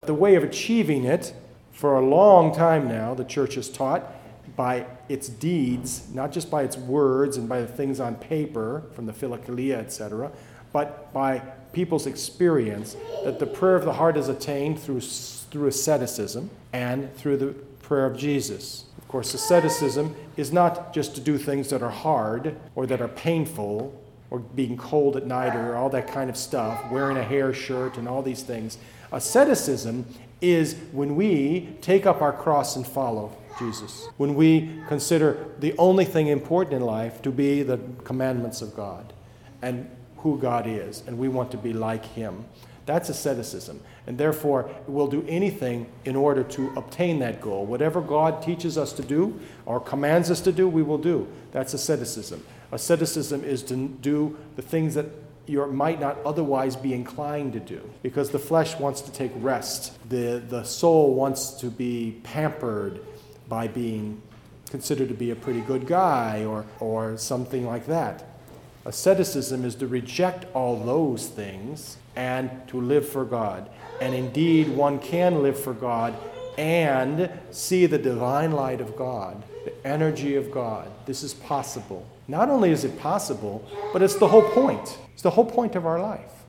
the way of achieving it, for a long time now, the church has taught by its deeds, not just by its words and by the things on paper from the Philokalia, etc., but by people's experience, that the prayer of the heart is attained through asceticism and through the prayer of Jesus. Of course, asceticism is not just to do things that are hard or that are painful or being cold at night or all that kind of stuff, wearing a hair shirt and all these things. Asceticism is when we take up our cross and follow Jesus, when we consider the only thing important in life to be the commandments of God and who God is, and we want to be like him. That's asceticism, and therefore we'll do anything in order to obtain that goal. Whatever God teaches us to do or commands us to do, we will do. That's asceticism. Asceticism is to do the things that you might not otherwise be inclined to do, because the flesh wants to take rest. The soul wants to be pampered by being considered to be a pretty good guy or something like that. Asceticism is to reject all those things and to live for God. And indeed, one can live for God and see the divine light of God, the energy of God. This is possible. Not only is it possible, but it's the whole point. It's the whole point of our life.